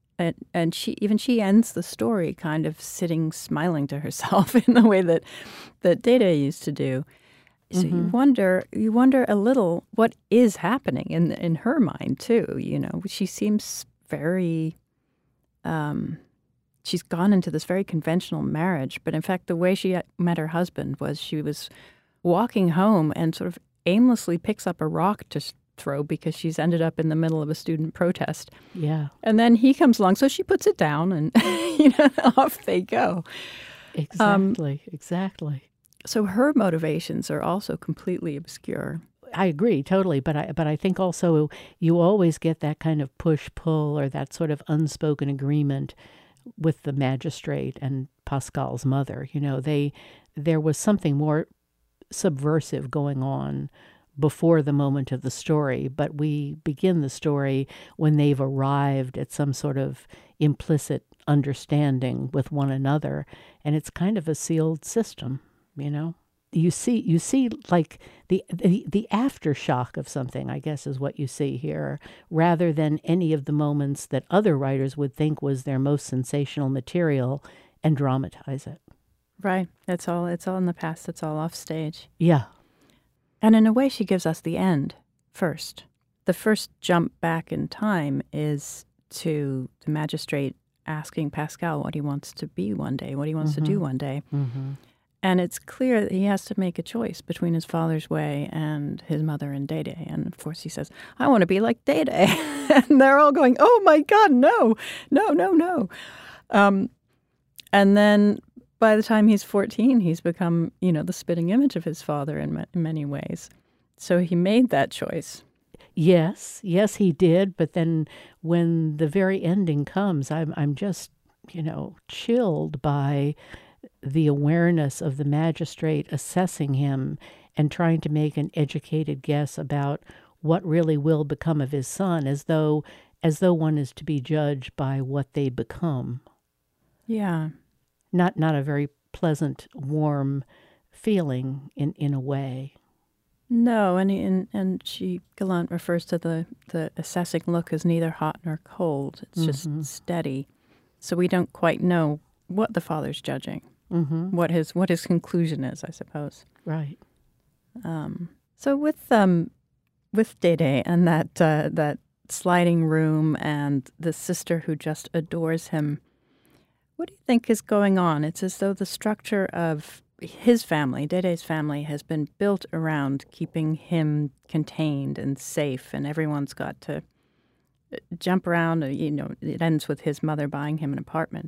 ends the story kind of sitting smiling to herself in the way that Dede used to do. So you wonder a little what is happening in her mind too. You know, she seems very she's gone into this very conventional marriage, but in fact, the way she met her husband was she was walking home and sort of aimlessly picks up a rock to throw because she's ended up in the middle of a student protest. Yeah. And then he comes along, so she puts it down and, you know, off they go. Exactly. So her motivations are also completely obscure. I agree totally, but I think also you always get that kind of push-pull or that sort of unspoken agreement with the magistrate and Pascal's mother. There was something more subversive going on before the moment of the story, but we begin the story when they've arrived at some sort of implicit understanding with one another, and it's kind of a sealed system. You see like the aftershock of something, I guess, is what you see here, rather than any of the moments that other writers would think was their most sensational material and dramatize it. Right. It's all in the past. It's all off stage. Yeah. And in a way, she gives us the end first. The first jump back in time is to the magistrate asking Pascal what he wants to be one day, what he wants to do one day. Mm-hmm. And it's clear that he has to make a choice between his father's way and his mother and Dede. And of course he says, I want to be like Dede. And they're all going, oh my God, no. And then by the time he's 14, he's become, the spitting image of his father in many ways. So he made that choice. Yes, he did. But then when the very ending comes, I'm just, chilled by the awareness of the magistrate assessing him and trying to make an educated guess about what really will become of his son, as though one is to be judged by what they become. Yeah. Not a very pleasant, warm feeling in a way. No, and Gallant refers to the assessing look as neither hot nor cold. It's just steady. So we don't quite know what the father's judging, what his conclusion is, I suppose. Right. So with Dede and that sliding room and the sister who just adores him, what do you think is going on? It's as though the structure of his family, Dede's family, has been built around keeping him contained and safe, and everyone's got to jump around. It ends with his mother buying him an apartment.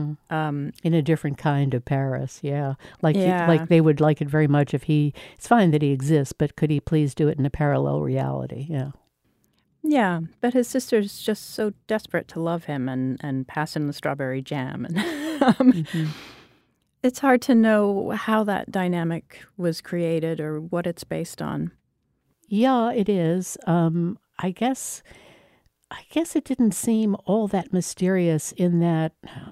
In a different kind of Paris, yeah. Like they would like it very much if it's fine that he exists, but could he please do it in a parallel reality, yeah. Yeah, but his sister's just so desperate to love him and pass him the strawberry jam. And it's hard to know how that dynamic was created or what it's based on. Yeah, it is. I guess it didn't seem all that mysterious in that,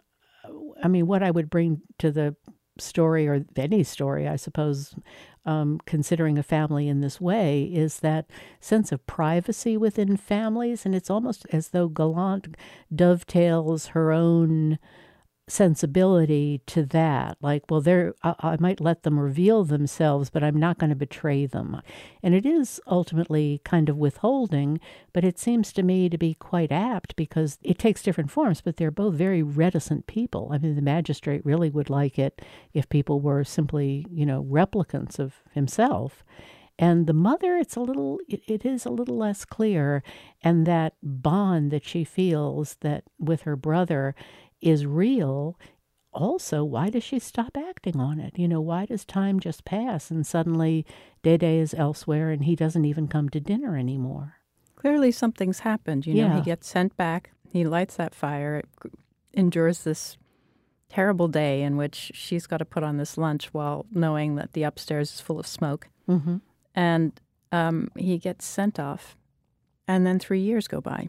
what I would bring to the story, or any story, I suppose, considering a family in this way, is that sense of privacy within families. And it's almost as though Gallant dovetails her own sensibility to that. Like, well, I might let them reveal themselves, but I'm not going to betray them. And it is ultimately kind of withholding, but it seems to me to be quite apt because it takes different forms, but they're both very reticent people. The magistrate really would like it if people were simply, replicants of himself. And the mother, it is a little less clear, and that bond that she feels that with her brother is real. Also, why does she stop acting on it? Why does time just pass and suddenly Dede is elsewhere and he doesn't even come to dinner anymore? Clearly something's happened. He gets sent back. He lights that fire. It endures this terrible day in which she's got to put on this lunch while knowing that the upstairs is full of smoke. And he gets sent off. And then 3 years go by.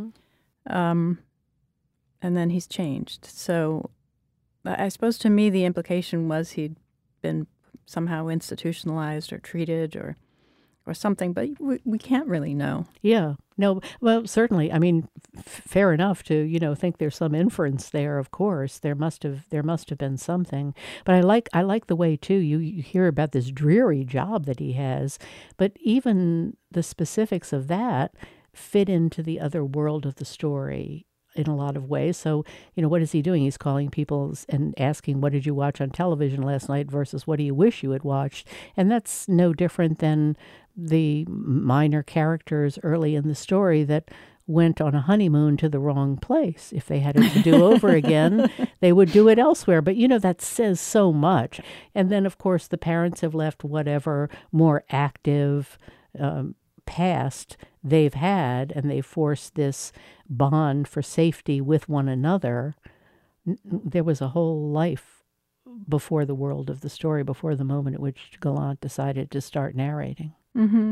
And then he's changed. So I suppose to me the implication was he'd been somehow institutionalized or treated or something, but we can't really know. Yeah. No, well, certainly. Fair enough to, think there's some inference there, of course. There must have been something. But I like the way, too, you hear about this dreary job that he has, but even the specifics of that fit into the other world of the story in a lot of ways. So, what is he doing? He's calling people and asking, what did you watch on television last night versus what do you wish you had watched? And that's no different than the minor characters early in the story that went on a honeymoon to the wrong place. If they had it to do over again, they would do it elsewhere. But, that says so much. And then, of course, the parents have left whatever more active past they've had, and they forced this bond for safety with one another. There was a whole life before the world of the story, before the moment at which Gallant decided to start narrating. Mm-hmm.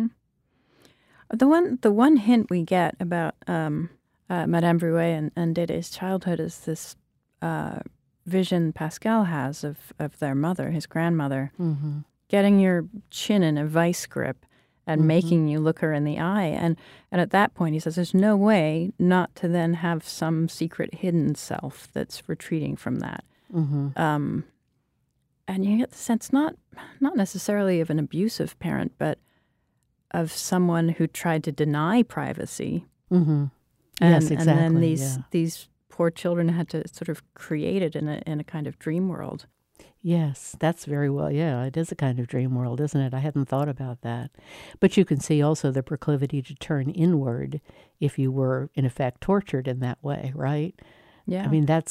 The one hint we get about Madame Brouet and Dédé's childhood is this vision Pascal has of their mother, his grandmother, getting your chin in a vice grip and making you look her in the eye. And at that point, he says, there's no way not to then have some secret hidden self that's retreating from that. And you get the sense not necessarily of an abusive parent, but of someone who tried to deny privacy. Yes, exactly. And then these poor children had to sort of create it in a kind of dream world. Yes, that's very well. Yeah, it is a kind of dream world, isn't it? I hadn't thought about that. But you can see also the proclivity to turn inward if you were, in effect, tortured in that way, right? Yeah. I mean, that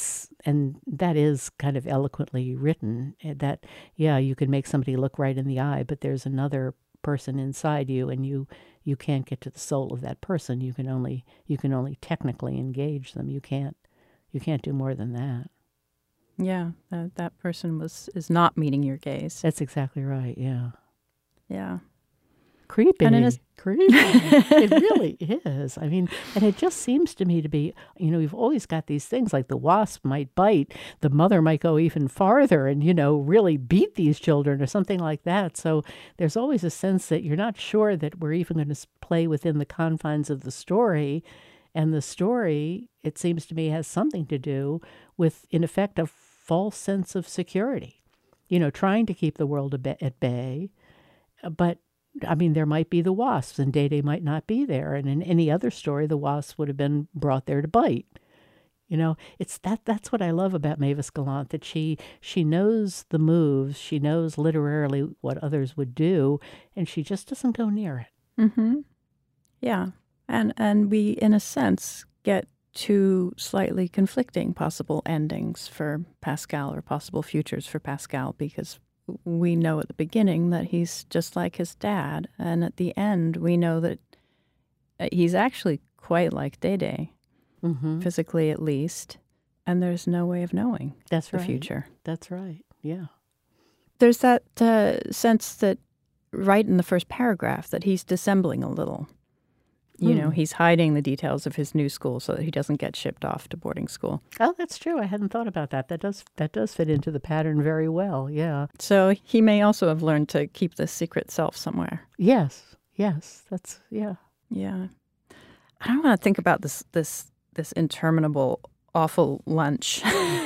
is kind of eloquently written, that, yeah, you can make somebody look right in the eye, but there's another person inside you, and you can't get to the soul of that person. You can only technically engage them. You can't do more than that. Yeah, that person is not meeting your gaze. That's exactly right. Yeah. Yeah. Creepy. And it is creepy. It really is. I mean, and it just seems to me to be, you've always got these things like the wasp might bite, the mother might go even farther and, really beat these children or something like that. So there's always a sense that you're not sure that we're even going to play within the confines of the story. And the story, it seems to me, has something to do with, in effect, a false sense of security, trying to keep the world at bay. But, I mean, there might be the wasps, and Dédé might not be there. And in any other story, the wasps would have been brought there to bite. It's that's what I love about Mavis Gallant, that she knows the moves, she knows literarily what others would do, and she just doesn't go near it. Yeah. And we, in a sense, get two slightly conflicting possible endings for Pascal, or possible futures for Pascal, because we know at the beginning that he's just like his dad, and at the end we know that he's actually quite like Dédé, physically at least, and there's no way of knowing the future. That's right, yeah. There's that sense that right in the first paragraph that he's dissembling a little. He's hiding the details of his new school so that he doesn't get shipped off to boarding school. Oh, that's true. I hadn't thought about that. That does fit into the pattern very well, yeah. So he may also have learned to keep the secret self somewhere. Yes, that's, yeah. Yeah. I don't want to think about this interminable, awful lunch,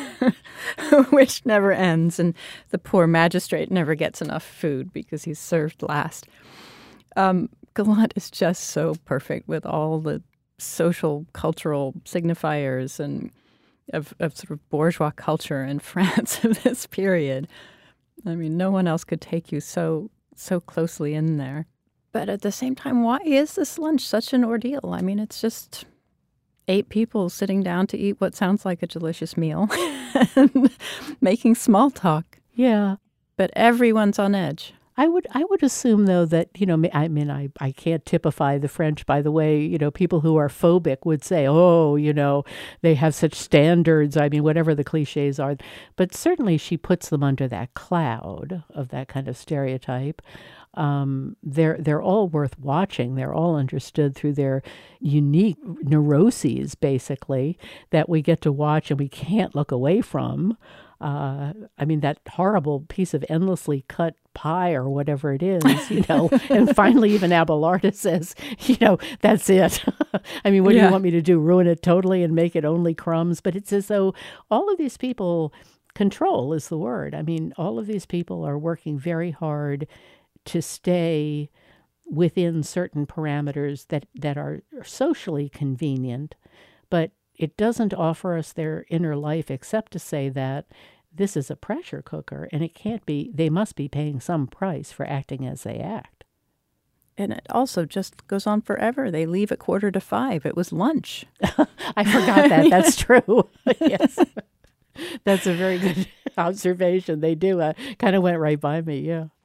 which never ends, and the poor magistrate never gets enough food because he's served last. Gallant is just so perfect with all the social, cultural signifiers and of sort of bourgeois culture in France of this period. I mean, no one else could take you so closely in there. But at the same time, why is this lunch such an ordeal? I mean, it's just 8 people sitting down to eat what sounds like a delicious meal and making small talk. Yeah. But everyone's on edge. I would assume, though, that, I can't typify the French by the way, people who are phobic would say, they have such standards, whatever the cliches are. But certainly she puts them under that cloud of that kind of stereotype. They're all worth watching. They're all understood through their unique neuroses, basically, that we get to watch and we can't look away from. That horrible piece of endlessly cut pie or whatever it is, and finally even Abelarda says, that's it. What do you want me to do? Ruin it totally and make it only crumbs? But it's as though all of these people, control is the word. All of these people are working very hard to stay within certain parameters that are socially convenient, but it doesn't offer us their inner life except to say that this is a pressure cooker and it can't be, they must be paying some price for acting as they act. And it also just goes on forever. They leave at 4:45. It was lunch. I forgot that. That's true. Yes. That's a very good observation. They do. Kind of went right by me, yeah.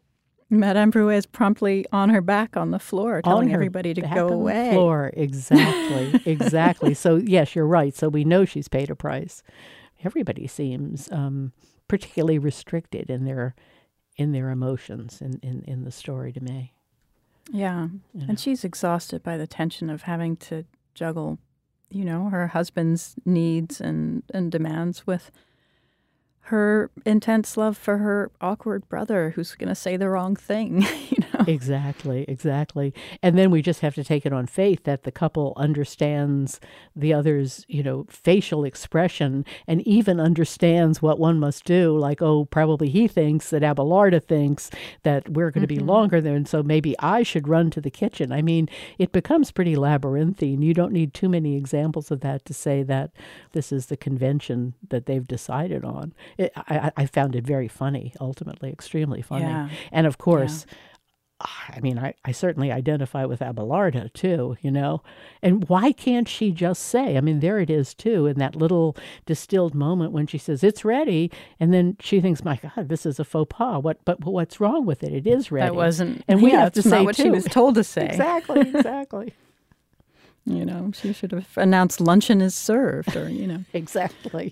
Madame Brouet is promptly on her back on the floor, telling everybody to go away. On the floor, exactly, exactly. So yes, you're right. So we know she's paid a price. Everybody seems particularly restricted in their emotions in the story to me. Yeah, and she's exhausted by the tension of having to juggle, her husband's needs and demands with her intense love for her awkward brother who's going to say the wrong thing, Exactly. And then we just have to take it on faith that the couple understands the other's, facial expression and even understands what one must do. Like, oh, probably he thinks that Abelarda thinks that we're going to be longer than, so maybe I should run to the kitchen. I mean, it becomes pretty labyrinthine. You don't need too many examples of that to say that this is the convention that they've decided on. I found it very funny, ultimately, extremely funny. Yeah. And of course, I mean, I certainly identify with Abelarda too, And why can't she just say, I mean, there it is too, in that little distilled moment when she says, it's ready. And then she thinks, my God, this is a faux pas. But what's wrong with it? It is ready. That wasn't, and we have to say say what too. she was told to say. Exactly. She should have announced luncheon is served or, Exactly.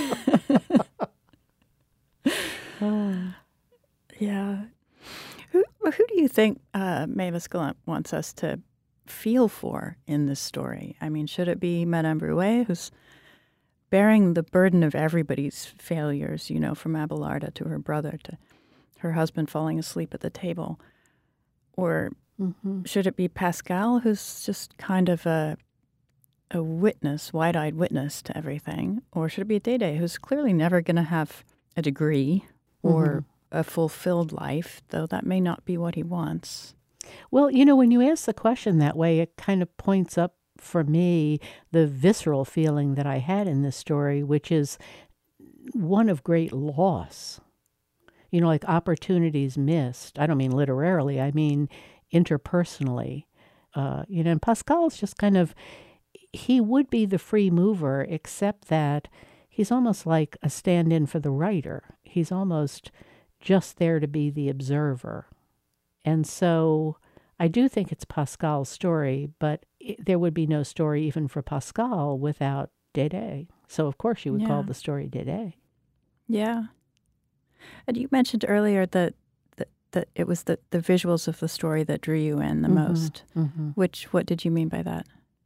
Yeah. Who do you think Mavis Gallant wants us to feel for in this story? I mean, should it be Madame Brouet, who's bearing the burden of everybody's failures, from Abelarda to her brother to her husband falling asleep at the table? Or should it be Pascal, who's just kind of a witness, wide-eyed witness to everything? Or should it be Dede, who's clearly never going to have a degree or a fulfilled life, though that may not be what he wants? Well, when you ask the question that way, it kind of points up for me the visceral feeling that I had in this story, which is one of great loss. Like opportunities missed. I don't mean literarily, I mean interpersonally. And Pascal's just kind of, he would be the free mover, except that he's almost like a stand-in for the writer. He's almost just there to be the observer. And so I do think it's Pascal's story, but there would be no story even for Pascal without Dede. So of course you would call the story Dede. Yeah. And you mentioned earlier that it was the visuals of the story that drew you in the most. What did you mean by that?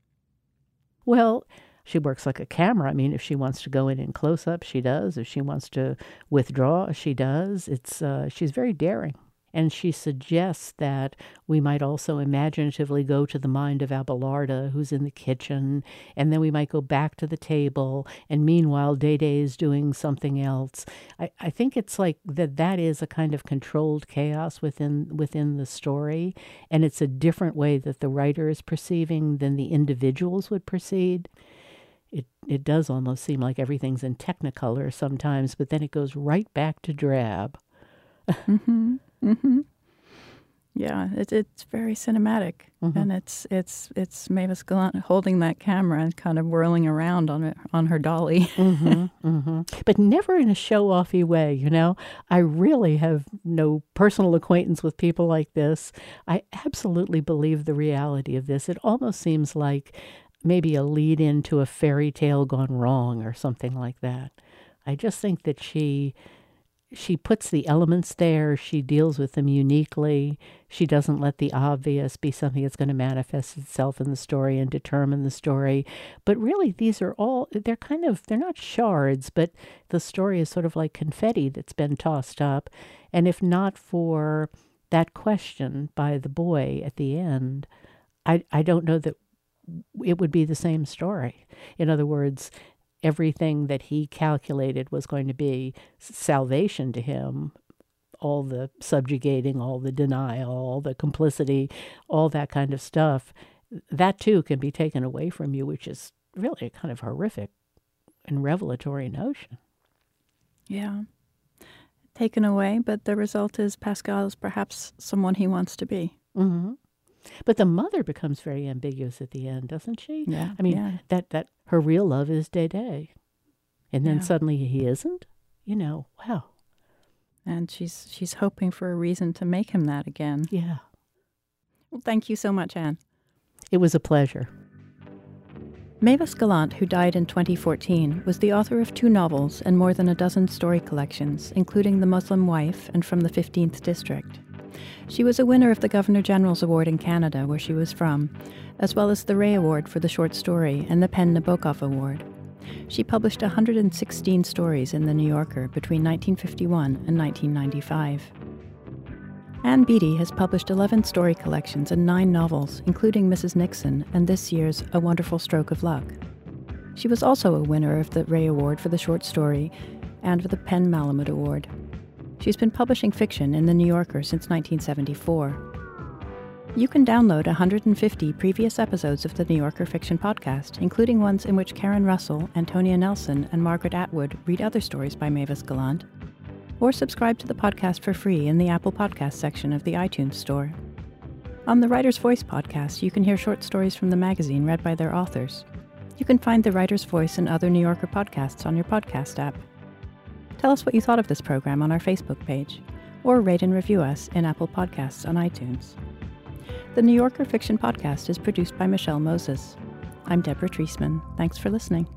Well, she works like a camera. I mean, if she wants to go in close-up, she does. If she wants to withdraw, she does. She's very daring. And she suggests that we might also imaginatively go to the mind of Abelarda, who's in the kitchen, and then we might go back to the table, and meanwhile Dede is doing something else. I think it's like that is a kind of controlled chaos within the story, and it's a different way that the writer is perceiving than the individuals would perceive. It does almost seem like everything's in Technicolor sometimes, but then it goes right back to drab. Yeah, it's very cinematic, and it's Mavis Gallant holding that camera and kind of whirling around on her dolly. But never in a show-offy way, I really have no personal acquaintance with people like this. I absolutely believe the reality of this. It almost seems like maybe a lead into a fairy tale gone wrong or something like that. I just think that she puts the elements there. She deals with them uniquely. She doesn't let the obvious be something that's going to manifest itself in the story and determine the story. But really, these are all, they're not shards, but the story is sort of like confetti that's been tossed up. And if not for that question by the boy at the end, I don't know that it would be the same story. In other words, everything that he calculated was going to be salvation to him, all the subjugating, all the denial, all the complicity, all that kind of stuff, that too can be taken away from you, which is really a kind of horrific and revelatory notion. Yeah. Taken away, but the result is Pascal is perhaps someone he wants to be. But the mother becomes very ambiguous at the end, doesn't she? Yeah. I mean, that her real love is Dede. And then suddenly he isn't? Wow. And she's hoping for a reason to make him that again. Yeah. Well, thank you so much, Anne. It was a pleasure. Mavis Gallant, who died in 2014, was the author of 2 novels and more than a dozen story collections, including The Muslim Wife and From the 15th District. She was a winner of the Governor-General's Award in Canada, where she was from, as well as the Ray Award for the short story and the PEN Nabokov Award. She published 116 stories in The New Yorker between 1951 and 1995. Anne Beattie has published 11 story collections and 9 novels, including Mrs. Nixon and this year's A Wonderful Stroke of Luck. She was also a winner of the Ray Award for the short story and for the PEN Malamud Award. She's been publishing fiction in The New Yorker since 1974. You can download 150 previous episodes of the New Yorker Fiction Podcast, including ones in which Karen Russell, Antonia Nelson, and Margaret Atwood read other stories by Mavis Gallant, or subscribe to the podcast for free in the Apple Podcast section of the iTunes Store. On the Writer's Voice podcast, you can hear short stories from the magazine read by their authors. You can find the Writer's Voice and other New Yorker podcasts on your podcast app. Tell us what you thought of this program on our Facebook page, or rate and review us in Apple Podcasts on iTunes. The New Yorker Fiction Podcast is produced by Michelle Moses. I'm Deborah Treisman. Thanks for listening.